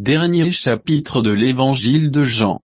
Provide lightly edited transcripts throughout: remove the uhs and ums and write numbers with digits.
Dernier chapitre de l'Évangile de Jean.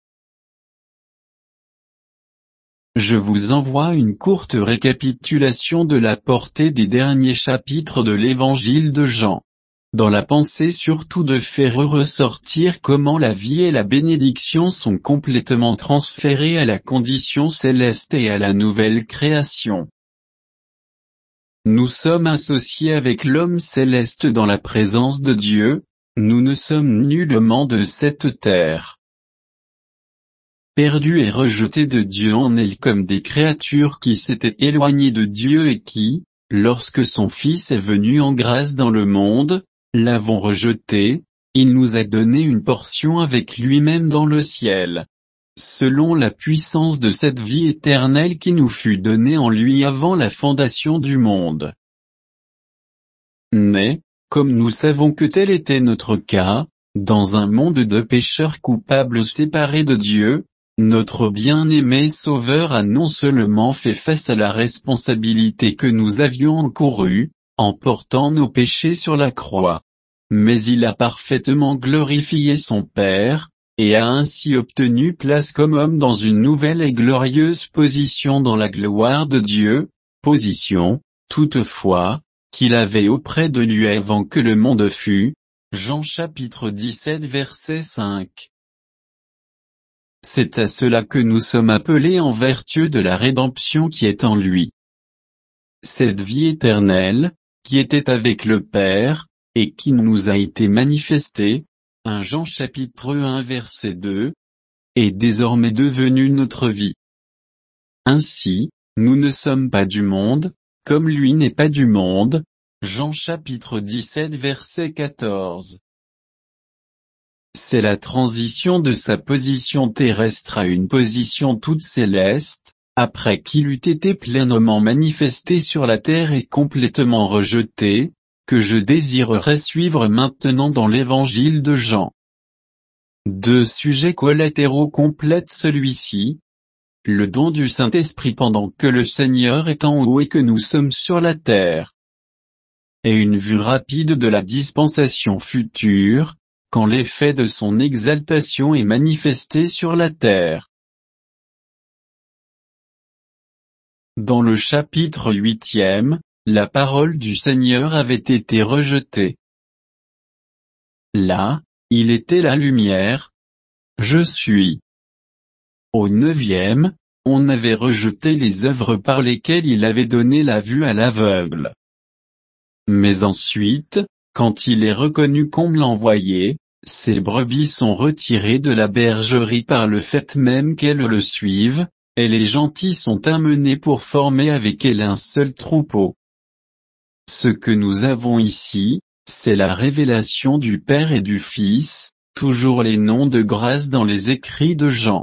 Je vous envoie une courte récapitulation de la portée des derniers chapitres de l'Évangile de Jean. Dans la pensée surtout de faire ressortir comment la vie et la bénédiction sont complètement transférées à la condition céleste et à la nouvelle création. Nous sommes associés avec l'homme céleste dans la présence de Dieu, nous ne sommes nullement de cette terre. Perdus et rejetés de Dieu on est comme des créatures qui s'étaient éloignées de Dieu et qui, lorsque son Fils est venu en grâce dans le monde, l'avons rejeté, il nous a donné une portion avec lui-même dans le ciel. Selon la puissance de cette vie éternelle qui nous fut donnée en lui avant la fondation du monde. Mais, comme nous savons que tel était notre cas, dans un monde de pécheurs coupables séparés de Dieu, notre bien-aimé Sauveur a non seulement fait face à la responsabilité que nous avions encourue, en portant nos péchés sur la croix, mais il a parfaitement glorifié son Père, et a ainsi obtenu place comme homme dans une nouvelle et glorieuse position dans la gloire de Dieu, position, toutefois, qu'il avait auprès de lui avant que le monde fût. Jean chapitre 17 verset 5. C'est à cela que nous sommes appelés en vertu de la rédemption qui est en lui. Cette vie éternelle, qui était avec le Père, et qui nous a été manifestée, 1 Jean chapitre 1 verset 2, est désormais devenue notre vie. Ainsi, nous ne sommes pas du monde, comme lui n'est pas du monde. Jean chapitre 17 verset 14. C'est la transition de sa position terrestre à une position toute céleste, après qu'il eût été pleinement manifesté sur la terre et complètement rejeté, que je désirerais suivre maintenant dans l'Évangile de Jean. Deux sujets collatéraux complètent celui-ci. Le don du Saint-Esprit pendant que le Seigneur est en haut et que nous sommes sur la terre. Et une vue rapide de la dispensation future, quand l'effet de son exaltation est manifesté sur la terre. Dans le chapitre 8e, la parole du Seigneur avait été rejetée. Là, il était la lumière. Je suis. Au 9e, on avait rejeté les œuvres par lesquelles il avait donné la vue à l'aveugle. Mais ensuite, quand il est reconnu comme l'envoyé, ces brebis sont retirées de la bergerie par le fait même qu'elles le suivent, et les gentils sont amenés pour former avec elles un seul troupeau. Ce que nous avons ici, c'est la révélation du Père et du Fils, toujours les noms de grâce dans les écrits de Jean.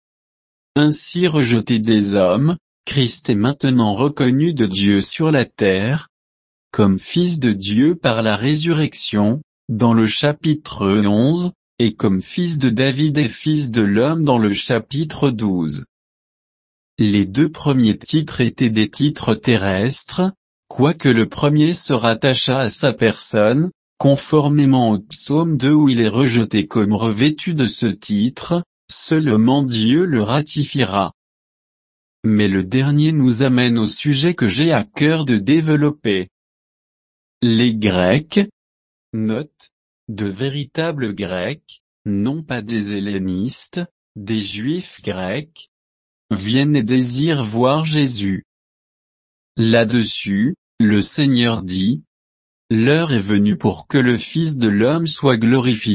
Ainsi rejeté des hommes, Christ est maintenant reconnu de Dieu sur la terre, comme Fils de Dieu par la résurrection, dans le chapitre 11, et comme Fils de David et Fils de l'homme dans le chapitre 12. Les deux premiers titres étaient des titres terrestres, quoique le premier se rattachât à sa personne, conformément au psaume 2 où il est rejeté comme revêtu de ce titre, seulement Dieu le ratifiera. Mais le dernier nous amène au sujet que j'ai à cœur de développer. Les Grecs, note, de véritables Grecs, non pas des hellénistes, des Juifs grecs, viennent et désirent voir Jésus. Là-dessus, le Seigneur dit, « L'heure est venue pour que le Fils de l'homme soit glorifié. »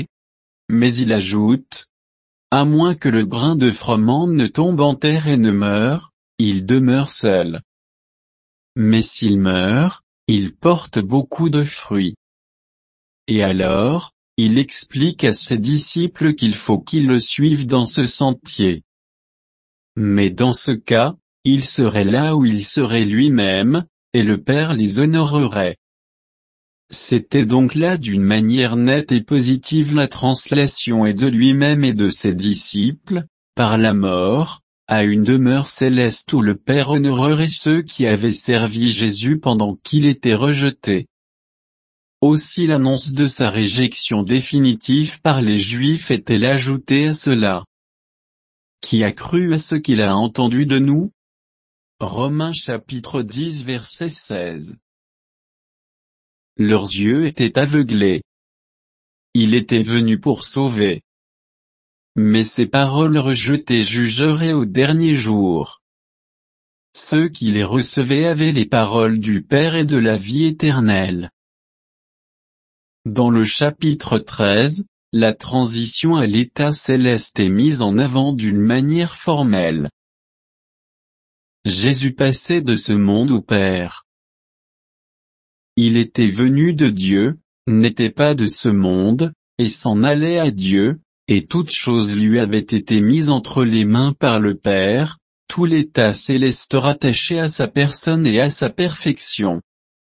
Mais il ajoute, « À moins que le grain de froment ne tombe en terre et ne meure, il demeure seul. Mais s'il meurt, il porte beaucoup de fruits. » Et alors, il explique à ses disciples qu'il faut qu'ils le suivent dans ce sentier. Mais dans ce cas, il serait là où il serait lui-même, et le Père les honorerait. C'était donc là d'une manière nette et positive la translation et de lui-même et de ses disciples, par la mort, à une demeure céleste où le Père honorerait ceux qui avaient servi Jésus pendant qu'il était rejeté. Aussi l'annonce de sa réjection définitive par les Juifs est-elle ajoutée à cela. Qui a cru à ce qu'il a entendu de nous? Romains chapitre 10 verset 16. Leurs yeux étaient aveuglés. Il était venu pour sauver. Mais ces paroles rejetées jugeraient au dernier jour. Ceux qui les recevaient avaient les paroles du Père et de la vie éternelle. Dans le chapitre 13, la transition à l'état céleste est mise en avant d'une manière formelle. Jésus passait de ce monde au Père. Il était venu de Dieu, n'était pas de ce monde, et s'en allait à Dieu, et toute chose lui avait été mise entre les mains par le Père, tout l'état céleste rattaché à sa personne et à sa perfection.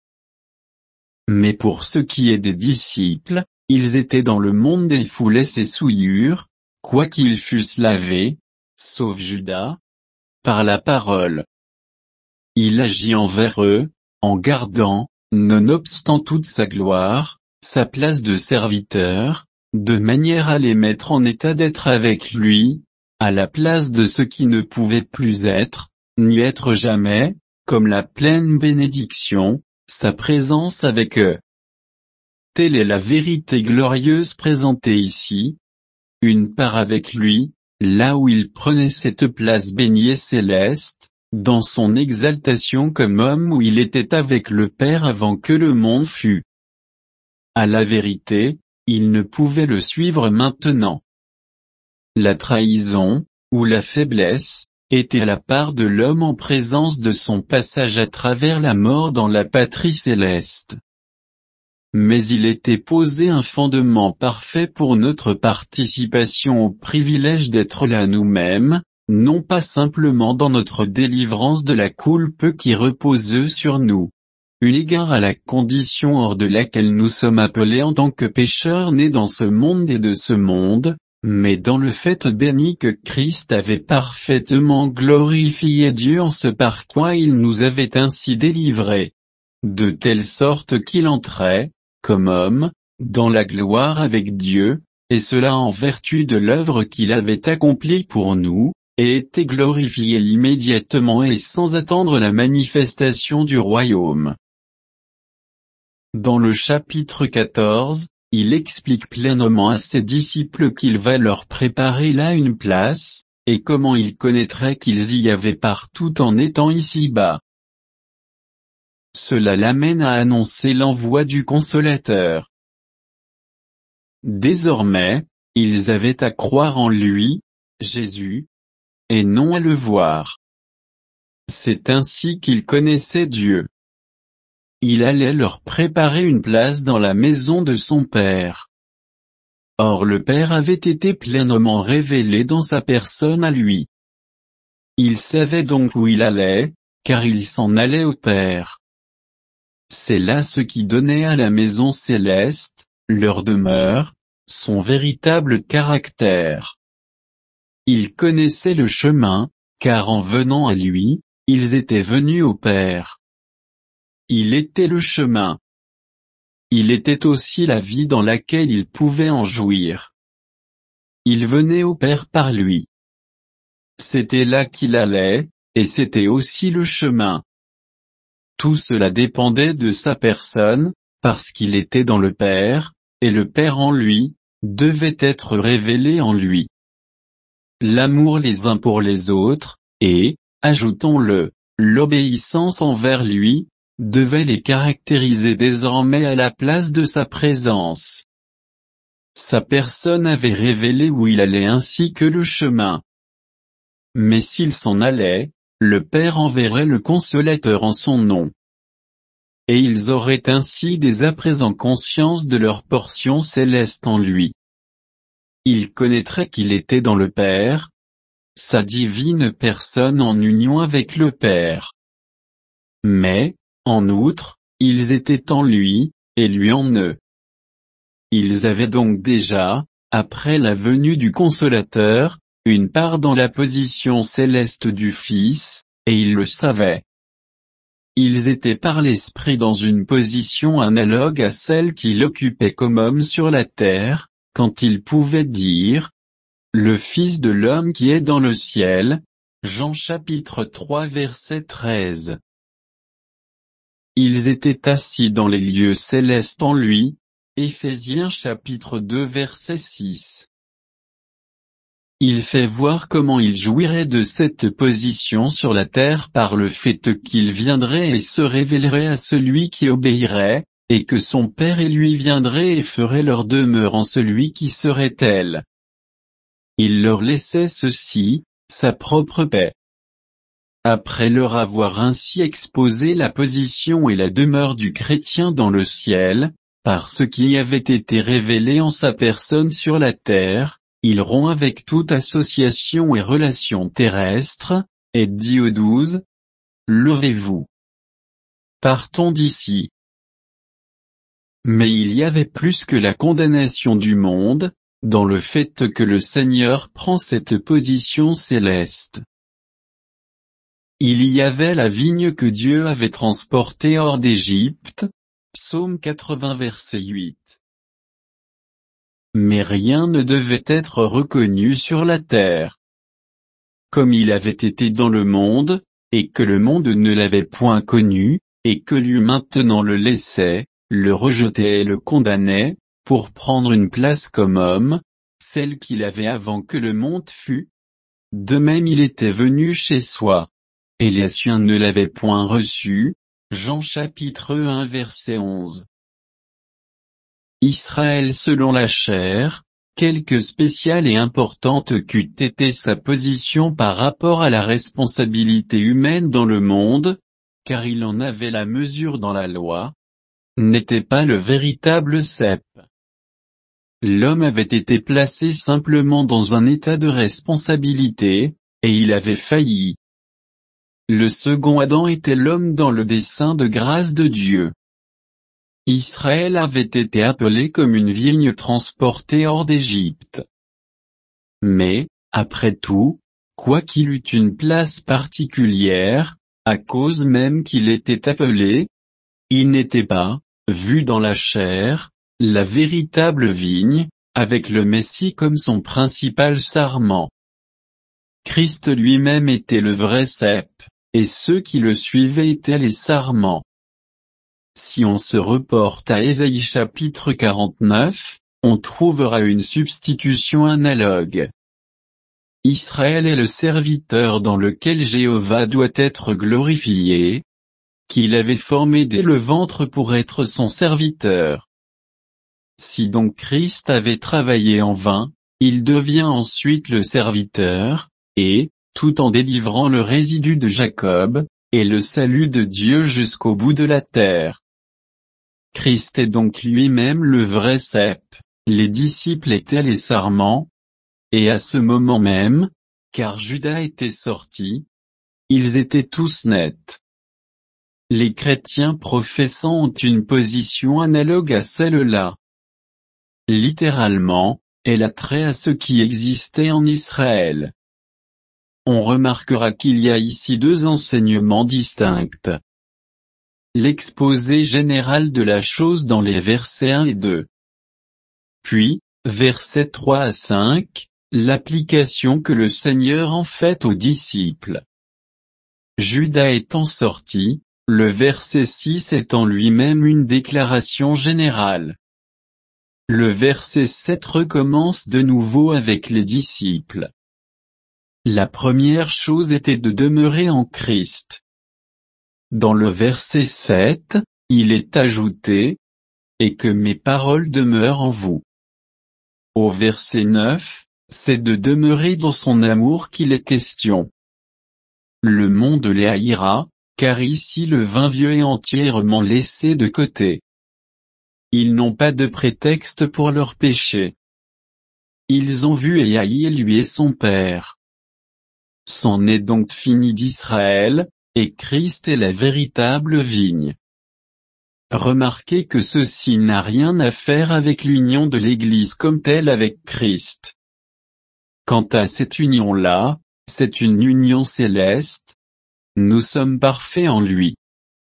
Mais pour ce qui est des disciples, ils étaient dans le monde et foulaient ses souillures, quoiqu'ils fussent lavés, sauf Judas, par la parole. Il agit envers eux, en gardant, nonobstant toute sa gloire, sa place de serviteur, de manière à les mettre en état d'être avec lui, à la place de ceux qui ne pouvaient plus être, ni être jamais, comme la pleine bénédiction, sa présence avec eux. Telle est la vérité glorieuse présentée ici. Une part avec lui, là où il prenait cette place bénie et céleste, dans son exaltation comme homme où il était avec le Père avant que le monde fût. À la vérité, il ne pouvait le suivre maintenant. La trahison, ou la faiblesse, était la part de l'homme en présence de son passage à travers la mort dans la patrie céleste. Mais il était posé un fondement parfait pour notre participation au privilège d'être là nous-mêmes, non pas simplement dans notre délivrance de la coulpe qui repose sur nous. Eu égard à la condition hors de laquelle nous sommes appelés en tant que pécheurs nés dans ce monde et de ce monde, mais dans le fait béni que Christ avait parfaitement glorifié Dieu en ce par quoi il nous avait ainsi délivrés. De telle sorte qu'il entrait, comme homme, dans la gloire avec Dieu, et cela en vertu de l'œuvre qu'il avait accomplie pour nous, et était glorifié immédiatement et sans attendre la manifestation du royaume. Dans le chapitre 14, il explique pleinement à ses disciples qu'il va leur préparer là une place, et comment ils connaîtraient qu'ils y avaient partout en étant ici-bas. Cela l'amène à annoncer l'envoi du Consolateur. Désormais, ils avaient à croire en lui, Jésus, et non à le voir. C'est ainsi qu'ils connaissaient Dieu. Il allait leur préparer une place dans la maison de son Père. Or le Père avait été pleinement révélé dans sa personne à lui. Il savait donc où il allait, car il s'en allait au Père. C'est là ce qui donnait à la maison céleste, leur demeure, son véritable caractère. Ils connaissaient le chemin, car en venant à lui, ils étaient venus au Père. Il était le chemin. Il était aussi la vie dans laquelle ils pouvaient en jouir. Ils venaient au Père par lui. C'était là qu'il allait, et c'était aussi le chemin. Tout cela dépendait de sa personne, parce qu'il était dans le Père, et le Père en lui, devait être révélé en lui. L'amour les uns pour les autres, et, ajoutons-le, l'obéissance envers lui, devait les caractériser désormais à la place de sa présence. Sa personne avait révélé où il allait ainsi que le chemin. Mais s'il s'en allait, le Père enverrait le Consolateur en son nom. Et ils auraient ainsi dès à présent conscience de leur portion céleste en lui. Ils connaîtraient qu'il était dans le Père, sa divine personne en union avec le Père. Mais, en outre, ils étaient en lui, et lui en eux. Ils avaient donc déjà, après la venue du Consolateur, une part dans la position céleste du Fils, et ils le savaient. Ils étaient par l'esprit dans une position analogue à celle qu'il occupait comme homme sur la terre, quand il pouvait dire « Le Fils de l'homme qui est dans le ciel », Jean chapitre 3 verset 13. Ils étaient assis dans les lieux célestes en lui, Éphésiens chapitre 2 verset 6. Il fait voir comment il jouirait de cette position sur la terre par le fait qu'il viendrait et se révélerait à celui qui obéirait, et que son Père et lui viendraient et feraient leur demeure en celui qui serait tel. Il leur laissait ceci, sa propre paix. Après leur avoir ainsi exposé la position et la demeure du chrétien dans le ciel, par ce qui avait été révélé en sa personne sur la terre, il rompt avec toute association et relation terrestre, et dit aux 12, « Levez-vous. Partons d'ici. » Mais il y avait plus que la condamnation du monde, dans le fait que le Seigneur prend cette position céleste. Il y avait la vigne que Dieu avait transportée hors d'Égypte, Psaume 80 verset 8. Mais rien ne devait être reconnu sur la terre. Comme il avait été dans le monde, et que le monde ne l'avait point connu, et que lui maintenant le laissait, le rejetait et le condamnait, pour prendre une place comme homme, celle qu'il avait avant que le monde fût. De même il était venu chez soi. Et les siens ne l'avaient point reçu, Jean chapitre 1 verset 11. Israël selon la chair, quelque spéciale et importante qu'eût été sa position par rapport à la responsabilité humaine dans le monde, car il en avait la mesure dans la loi, n'était pas le véritable cep. L'homme avait été placé simplement dans un état de responsabilité, et il avait failli. Le second Adam était l'homme dans le dessein de grâce de Dieu. Israël avait été appelé comme une vigne transportée hors d'Égypte. Mais, après tout, quoiqu'il eût une place particulière, à cause même qu'il était appelé, il n'était pas, vu dans la chair, la véritable vigne, avec le Messie comme son principal sarment. Christ lui-même était le vrai cep, et ceux qui le suivaient étaient les sarments. Si on se reporte à Ésaïe chapitre 49, on trouvera une substitution analogue. Israël est le serviteur dans lequel Jéhovah doit être glorifié, qu'il avait formé dès le ventre pour être son serviteur. Si donc Christ avait travaillé en vain, il devient ensuite le serviteur, et, tout en délivrant le résidu de Jacob, et le salut de Dieu jusqu'au bout de la terre. Christ est donc lui-même le vrai cep, les disciples étaient les sarments, et à ce moment même, car Judas était sorti, ils étaient tous nets. Les chrétiens professants ont une position analogue à celle-là. Littéralement, elle a trait à ce qui existait en Israël. On remarquera qu'il y a ici deux enseignements distincts. L'exposé général de la chose dans les versets 1 et 2. Puis, versets 3 à 5, l'application que le Seigneur en fait aux disciples. Judas étant sorti, le verset 6 est en lui-même une déclaration générale. Le verset 7 recommence de nouveau avec les disciples. La première chose était de demeurer en Christ. Dans le verset 7, il est ajouté, « Et que mes paroles demeurent en vous ». Au verset 9, c'est de demeurer dans son amour qu'il est question. Le monde les haïra, car ici le vin vieux est entièrement laissé de côté. Ils n'ont pas de prétexte pour leur péché. Ils ont vu et haï lui et son Père. C'en est donc fini d'Israël, et Christ est la véritable vigne. Remarquez que ceci n'a rien à faire avec l'union de l'Église comme telle avec Christ. Quant à cette union-là, c'est une union céleste. Nous sommes parfaits en lui.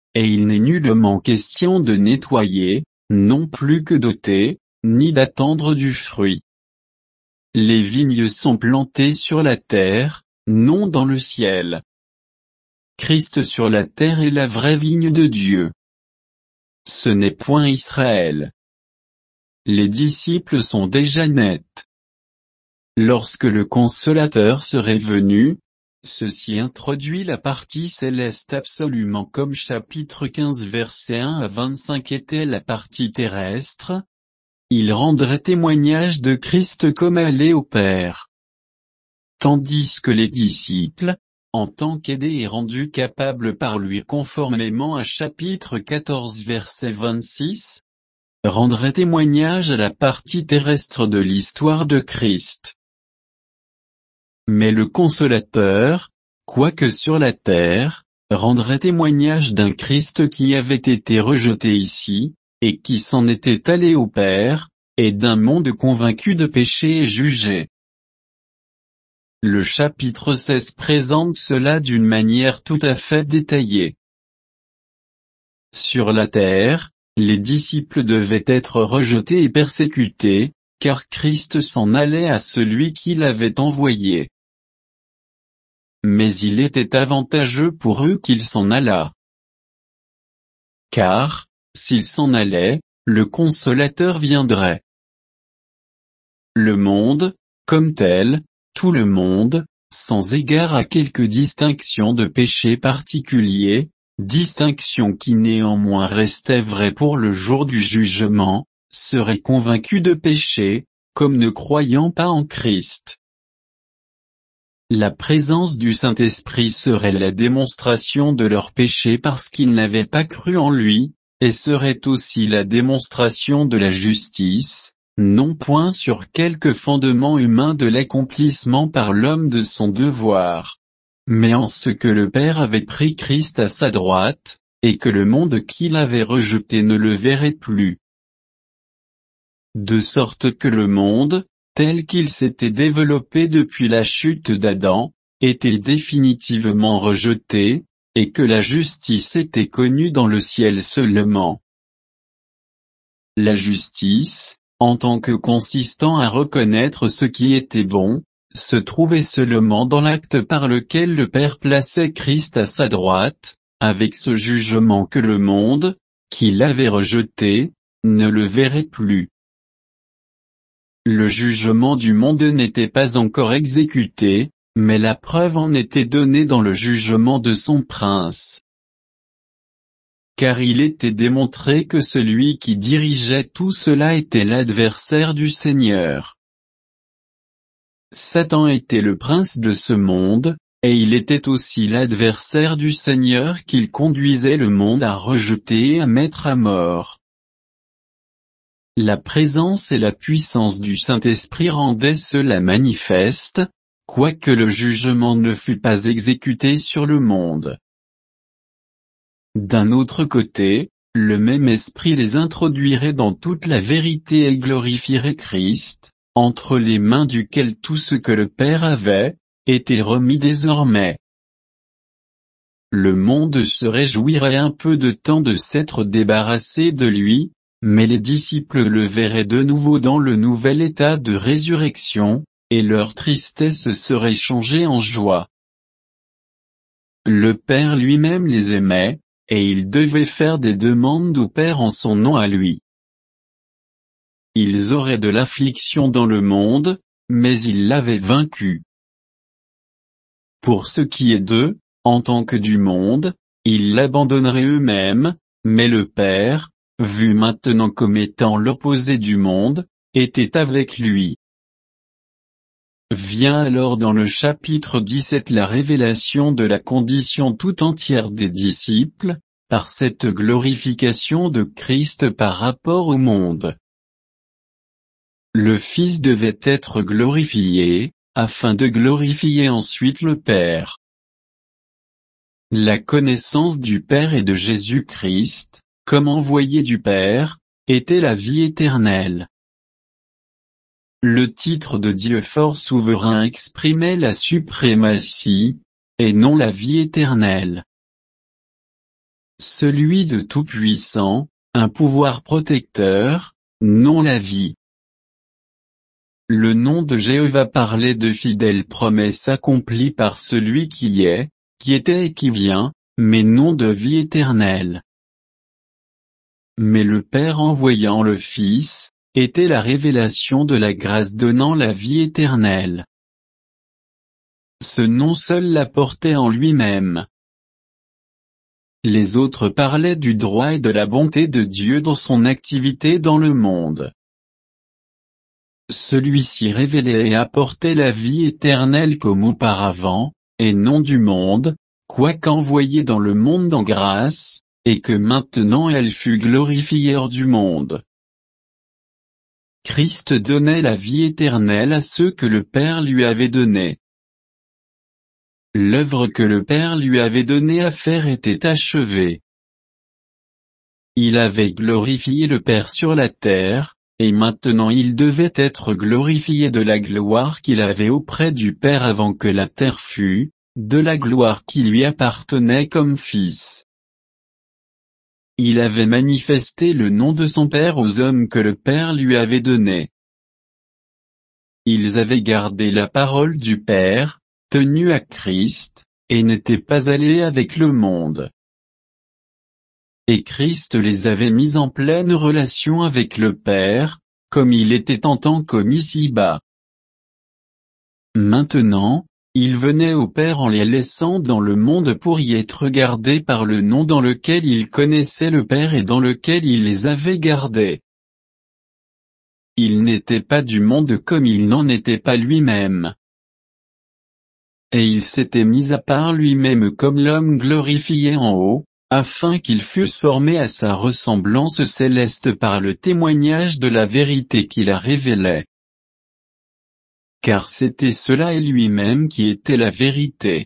et il n'est nullement question de nettoyer, non plus que d'ôter, ni d'attendre du fruit. Les vignes sont plantées sur la terre, non dans le ciel. Christ sur la terre est la vraie vigne de Dieu. Ce n'est point Israël. Les disciples sont déjà nets. Lorsque le Consolateur serait venu, ceci introduit la partie céleste absolument comme chapitre 15 verset 1 à 25 était la partie terrestre. Il rendrait témoignage de Christ comme allé au Père. Tandis que les disciples, en tant qu'aidés et rendus capables par lui conformément à chapitre 14 verset 26, rendraient témoignage à la partie terrestre de l'histoire de Christ. Mais le Consolateur, quoique sur la terre, rendrait témoignage d'un Christ qui avait été rejeté ici, et qui s'en était allé au Père, et d'un monde convaincu de péché et jugé. Le chapitre 16 présente cela d'une manière tout à fait détaillée. Sur la terre, les disciples devaient être rejetés et persécutés, car Christ s'en allait à celui qui l'avait envoyé. Mais il était avantageux pour eux qu'il s'en allât. Car, s'il s'en allait, le Consolateur viendrait. Le monde, comme tel, tout le monde, sans égard à quelque distinction de péché particulier, distinction qui néanmoins restait vraie pour le jour du jugement, serait convaincu de péché, comme ne croyant pas en Christ. La présence du Saint-Esprit serait la démonstration de leur péché parce qu'ils n'avaient pas cru en lui, et serait aussi la démonstration de la justice, non point sur quelque fondement humain de l'accomplissement par l'homme de son devoir, mais en ce que le Père avait pris Christ à sa droite, et que le monde qui l'avait rejeté ne le verrait plus. De sorte que le monde, tel qu'il s'était développé depuis la chute d'Adam, était définitivement rejeté, et que la justice était connue dans le ciel seulement. La justice, en tant que consistant à reconnaître ce qui était bon, se trouvait seulement dans l'acte par lequel le Père plaçait Christ à sa droite, avec ce jugement que le monde, qui l'avait rejeté, ne le verrait plus. Le jugement du monde n'était pas encore exécuté, mais la preuve en était donnée dans le jugement de son prince. Car il était démontré que celui qui dirigeait tout cela était l'adversaire du Seigneur. Satan était le prince de ce monde, et il était aussi l'adversaire du Seigneur qu'il conduisait le monde à rejeter et à mettre à mort. La présence et la puissance du Saint-Esprit rendaient cela manifeste, quoique le jugement ne fût pas exécuté sur le monde. D'un autre côté, le même Esprit les introduirait dans toute la vérité et glorifierait Christ, entre les mains duquel tout ce que le Père avait, était remis désormais. Le monde se réjouirait un peu de temps de s'être débarrassé de lui, mais les disciples le verraient de nouveau dans le nouvel état de résurrection, et leur tristesse serait changée en joie. Le Père lui-même les aimait, et ils devaient faire des demandes au Père en son nom à lui. Ils auraient de l'affliction dans le monde, mais ils l'avaient vaincu. Pour ce qui est d'eux, en tant que du monde, ils l'abandonneraient eux-mêmes, mais le Père, vu maintenant comme étant l'opposé du monde, était avec lui. Vient alors dans le chapitre 17 la révélation de la condition tout entière des disciples, par cette glorification de Christ par rapport au monde. Le Fils devait être glorifié, afin de glorifier ensuite le Père. La connaissance du Père et de Jésus-Christ, comme envoyé du Père, était la vie éternelle. Le titre de Dieu fort souverain exprimait la suprématie, et non la vie éternelle. celui de Tout-Puissant, un pouvoir protecteur, non la vie. Le nom de Jéhovah parlait de fidèles promesses accomplies par celui qui est, qui était et qui vient, mais non de vie éternelle. Mais le Père envoyant le Fils, était la révélation de la grâce donnant la vie éternelle. Ce nom seul la portait en lui-même. Les autres parlaient du droit et de la bonté de Dieu dans son activité dans le monde. Celui-ci révélait et apportait la vie éternelle comme auparavant, et non du monde, quoiqu'envoyée dans le monde en grâce, et que maintenant elle fut glorifiée hors du monde. Christ donnait la vie éternelle à ceux que le Père lui avait donnés. L'œuvre que le Père lui avait donnée à faire était achevée. Il avait glorifié le Père sur la terre, et maintenant il devait être glorifié de la gloire qu'il avait auprès du Père avant que la terre fût, de la gloire qui lui appartenait comme Fils. Il avait manifesté le nom de son Père aux hommes que le Père lui avait donnés. Ils avaient gardé la parole du Père, tenue à Christ, et n'étaient pas allés avec le monde. Et Christ les avait mis en pleine relation avec le Père, comme il était en tant qu'homme ici-bas. Maintenant, il venait au Père en les laissant dans le monde pour y être gardés par le nom dans lequel il connaissait le Père et dans lequel il les avait gardés. Il n'était pas du monde comme il n'en était pas lui-même. Et il s'était mis à part lui-même comme l'homme glorifié en haut, afin qu'ils fussent formés à sa ressemblance céleste par le témoignage de la vérité qui la révélait. Car c'était cela et lui-même qui était la vérité.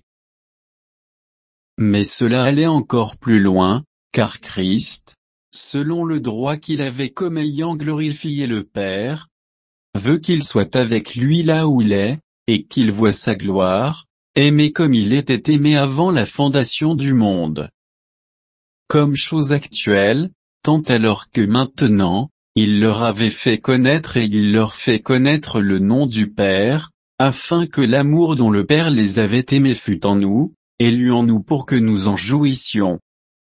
Mais cela allait encore plus loin, car Christ, selon le droit qu'il avait comme ayant glorifié le Père, veut qu'il soit avec lui là où il est, et qu'il voie sa gloire, aimé comme il était aimé avant la fondation du monde. Comme chose actuelle, tant alors que maintenant, il leur avait fait connaître et il leur fait connaître le nom du Père, afin que l'amour dont le Père les avait aimés fût en nous, élu en nous pour que nous en jouissions.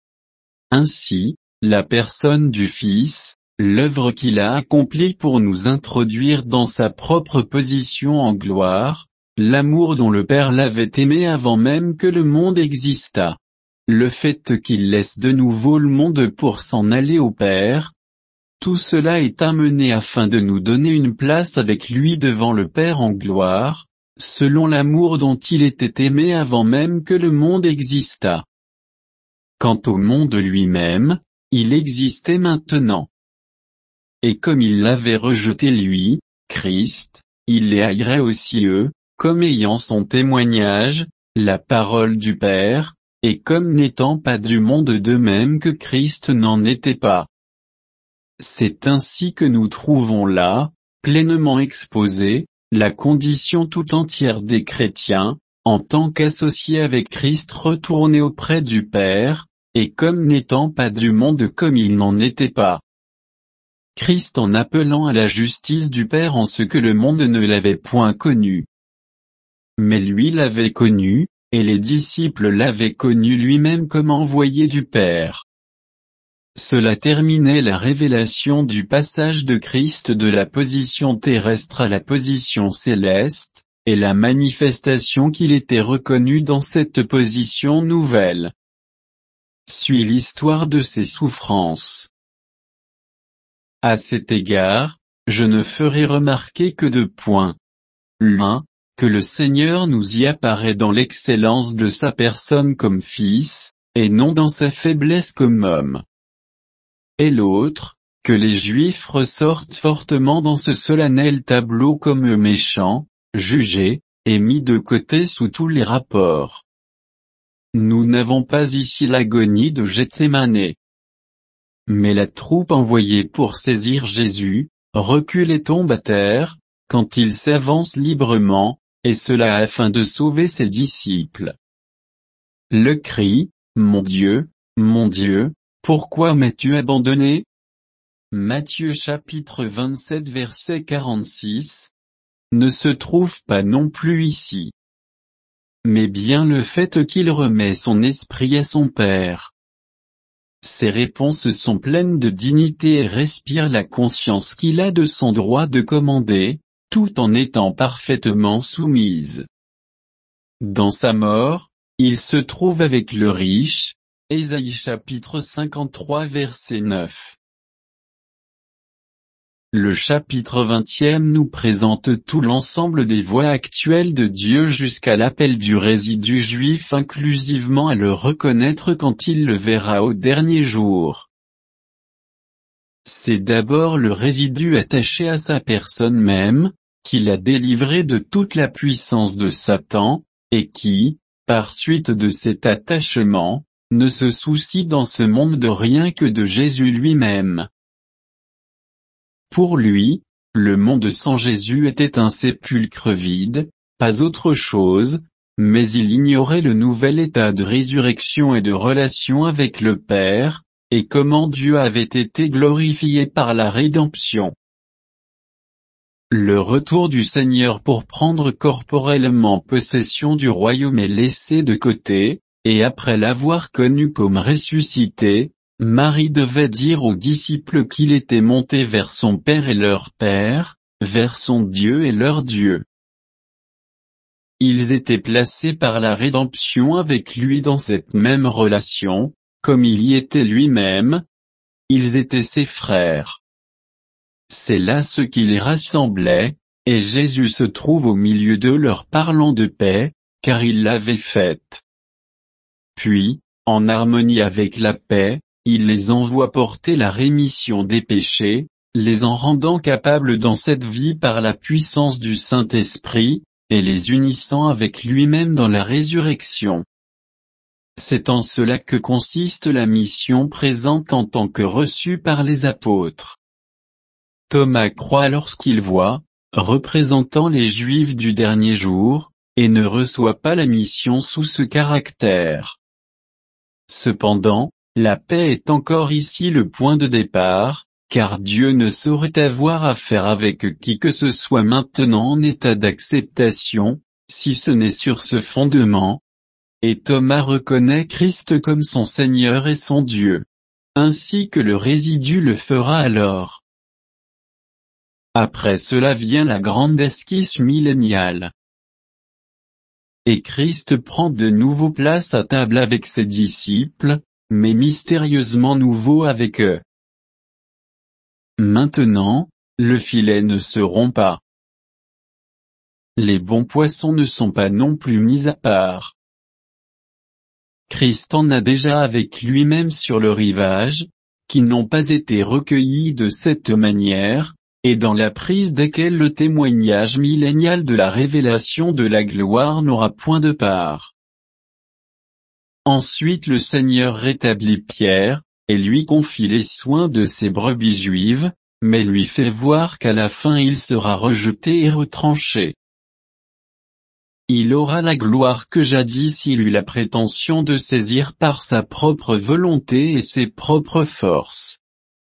Ainsi, la personne du Fils, l'œuvre qu'il a accomplie pour nous introduire dans sa propre position en gloire, l'amour dont le Père l'avait aimé avant même que le monde existât. Le fait qu'il laisse de nouveau le monde pour s'en aller au Père, tout cela est amené afin de nous donner une place avec lui devant le Père en gloire, selon l'amour dont il était aimé avant même que le monde existât. Quant au monde lui-même, il existait maintenant. Et comme il l'avait rejeté lui, Christ, il les haïrait aussi eux, comme ayant son témoignage, la parole du Père, et comme n'étant pas du monde d'eux-mêmes que Christ n'en était pas. C'est ainsi que nous trouvons là, pleinement exposée, la condition tout entière des chrétiens, en tant qu'associés avec Christ retournés auprès du Père, et comme n'étant pas du monde comme il n'en était pas. Christ en appelant à la justice du Père en ce que le monde ne l'avait point connu. Mais lui l'avait connu, et les disciples l'avaient connu lui-même comme envoyé du Père. Cela terminait la révélation du passage de Christ de la position terrestre à la position céleste, et la manifestation qu'il était reconnu dans cette position nouvelle. Suit l'histoire de ses souffrances. À cet égard, je ne ferai remarquer que 2 points. L'un, que le Seigneur nous y apparaît dans l'excellence de sa personne comme Fils, et non dans sa faiblesse comme homme. Et l'autre, que les Juifs ressortent fortement dans ce solennel tableau comme méchants, jugés, et mis de côté sous tous les rapports. Nous n'avons pas ici l'agonie de Gethsémané. Mais la troupe envoyée pour saisir Jésus, recule et tombe à terre, quand il s'avance librement, et cela afin de sauver ses disciples. Le cri, « Mon Dieu, Mon Dieu, pourquoi m'as-tu abandonné? Matthieu chapitre 27 verset 46, ne se trouve pas non plus ici. Mais bien le fait qu'il remet son esprit à son Père. Ses réponses sont pleines de dignité et respirent la conscience qu'il a de son droit de commander, tout en étant parfaitement soumise. Dans sa mort, il se trouve avec le riche, Ésaïe chapitre 53 verset 9. Le chapitre 20e nous présente tout l'ensemble des voies actuelles de Dieu jusqu'à l'appel du résidu juif inclusivement à le reconnaître quand il le verra au dernier jour. C'est d'abord le résidu attaché à sa personne même, qui l'a délivré de toute la puissance de Satan, et qui, par suite de cet attachement, ne se soucie dans ce monde de rien que de Jésus lui-même. Pour lui, le monde sans Jésus était un sépulcre vide, pas autre chose, mais il ignorait le nouvel état de résurrection et de relation avec le Père, et comment Dieu avait été glorifié par la rédemption. Le retour du Seigneur pour prendre corporellement possession du royaume est laissé de côté, et après l'avoir connu comme ressuscité, Marie devait dire aux disciples qu'il était monté vers son Père et leur Père, vers son Dieu et leur Dieu. Ils étaient placés par la rédemption avec lui dans cette même relation, comme il y était lui-même. Ils étaient ses frères. C'est là ce qui les rassemblait, et Jésus se trouve au milieu d'eux leur parlant de paix, car il l'avait faite. Puis, en harmonie avec la paix, il les envoie porter la rémission des péchés, les en rendant capables dans cette vie par la puissance du Saint-Esprit, et les unissant avec lui-même dans la résurrection. C'est en cela que consiste la mission présente en tant que reçue par les apôtres. Thomas croit lorsqu'il voit, représentant les Juifs du dernier jour, et ne reçoit pas la mission sous ce caractère. Cependant, la paix est encore ici le point de départ, car Dieu ne saurait avoir affaire avec qui que ce soit maintenant en état d'acceptation, si ce n'est sur ce fondement. Et Thomas reconnaît Christ comme son Seigneur et son Dieu. Ainsi que le résidu le fera alors. Après cela vient la grande esquisse milléniale. Et Christ prend de nouveau place à table avec ses disciples, mais mystérieusement nouveau avec eux. Maintenant, le filet ne se rompt pas. Les bons poissons ne sont pas non plus mis à part. Christ en a déjà avec lui-même sur le rivage, qui n'ont pas été recueillis de cette manière, et dans la prise desquels le témoignage millénial de la révélation de la gloire n'aura point de part. Ensuite le Seigneur rétablit Pierre, et lui confie les soins de ses brebis juives, mais lui fait voir qu'à la fin il sera rejeté et retranché. Il aura la gloire que jadis il eut la prétention de saisir par sa propre volonté et ses propres forces.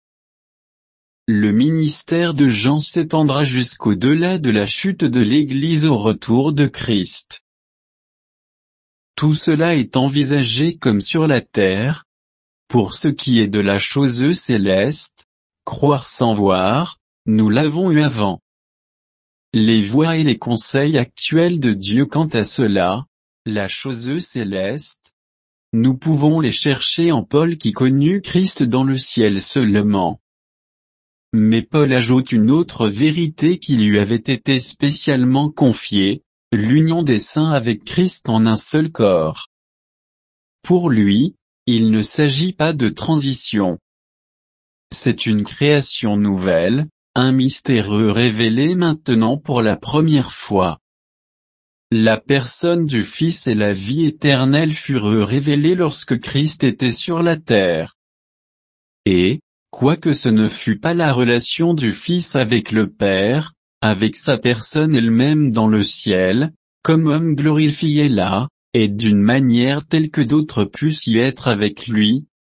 Le ministère de Jean s'étendra jusqu'au-delà de la chute de l'Église au retour de Christ. Tout cela est envisagé comme sur la terre. Pour ce qui est de la chose céleste, croire sans voir, nous l'avons eu avant. Les voies et les conseils actuels de Dieu quant à cela, la chose céleste, nous pouvons les chercher en Paul qui connut Christ dans le ciel seulement. Mais Paul ajoute une autre vérité qui lui avait été spécialement confiée, l'union des saints avec Christ en un seul corps. Pour lui, il ne s'agit pas de transition. C'est une création nouvelle, un mystère révélé maintenant pour la première fois. La personne du Fils et la vie éternelle furent révélées lorsque Christ était sur la terre. Et, quoique ce ne fût pas la relation du Fils avec le Père, avec sa personne elle-même dans le ciel, comme homme glorifié là, et d'une manière telle que d'autres puissent y être avec lui,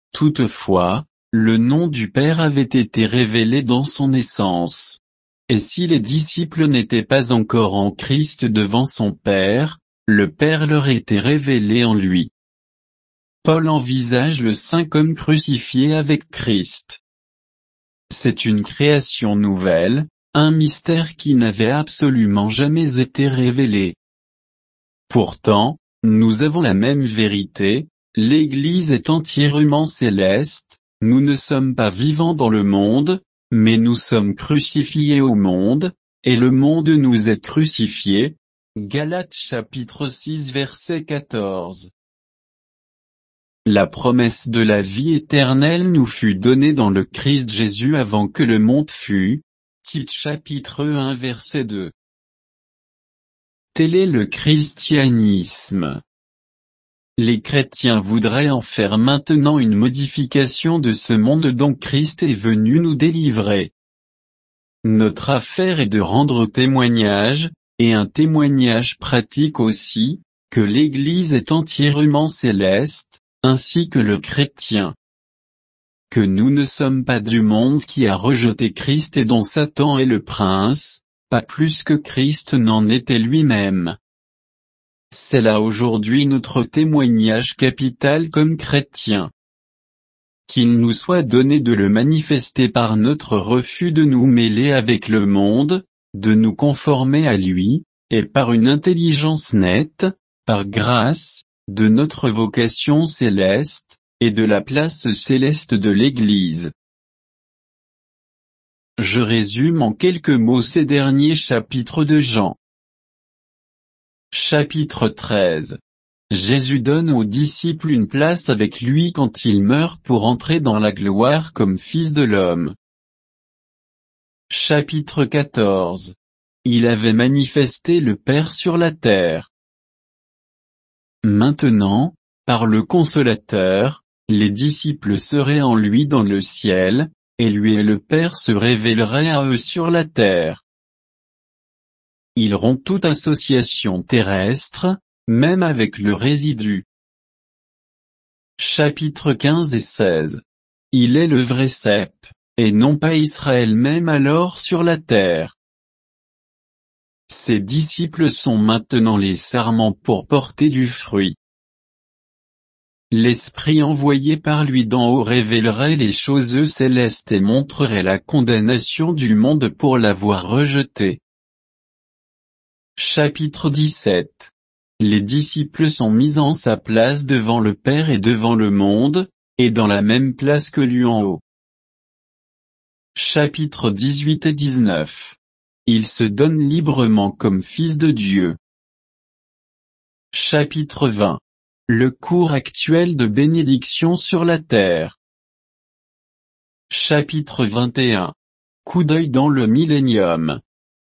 Toutefois, le nom du Père avait été révélé dans son essence. Et si les disciples n'étaient pas encore en Christ devant son Père, le Père leur était révélé en lui. Paul envisage le Saint comme crucifié avec Christ. C'est une création nouvelle, un mystère qui n'avait absolument jamais été révélé. Pourtant, nous avons la même vérité, l'Église est entièrement céleste, nous ne sommes pas vivants dans le monde, mais nous sommes crucifiés au monde, et le monde nous est crucifié. Galates chapitre 6 verset 14. La promesse de la vie éternelle nous fut donnée dans le Christ Jésus avant que le monde fût. Tite chapitre 1 verset 2. Tel est le christianisme. Les chrétiens voudraient en faire maintenant une modification de ce monde dont Christ est venu nous délivrer. Notre affaire est de rendre témoignage, et un témoignage pratique aussi, que l'Église est entièrement céleste, ainsi que le chrétien. Que nous ne sommes pas du monde qui a rejeté Christ et dont Satan est le prince, pas plus que Christ n'en était lui-même. C'est là aujourd'hui notre témoignage capital comme chrétiens. Qu'il nous soit donné de le manifester par notre refus de nous mêler avec le monde, de nous conformer à lui, et par une intelligence nette, par grâce, de notre vocation céleste, et de la place céleste de l'Église. Je résume en quelques mots ces derniers chapitres de Jean. Chapitre 13. Jésus donne aux disciples une place avec lui quand il meurt pour entrer dans la gloire comme Fils de l'homme. Chapitre 14. Il avait manifesté le Père sur la terre. Maintenant, par le Consolateur, les disciples seraient en lui dans le ciel, et lui et le Père se révéleraient à eux sur la terre. Ils rompent toute association terrestre, même avec le résidu. Chapitre 15 et 16. Il est le vrai cep, et non pas Israël même alors sur la terre. Ses disciples sont maintenant les sarments pour porter du fruit. L'Esprit envoyé par lui d'en haut révélerait les choses célestes et montrerait la condamnation du monde pour l'avoir rejeté. Chapitre 17. Les disciples sont mis en sa place devant le Père et devant le monde, et dans la même place que lui en haut. Chapitre 18 et 19. Il se donne librement comme Fils de Dieu. Chapitre 20. Le cours actuel de bénédiction sur la terre. Chapitre 21. Coup d'œil dans le millénium.